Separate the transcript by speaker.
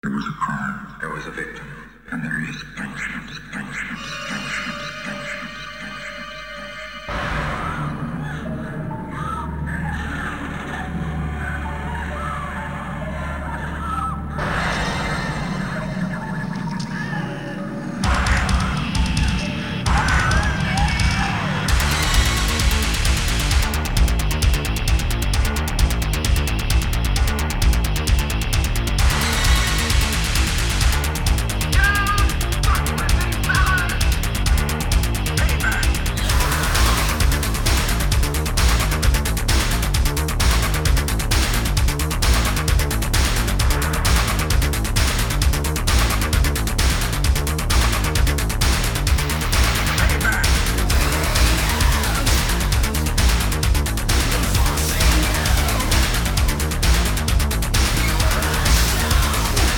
Speaker 1: There was a crime. There was a victim. And there is punishment.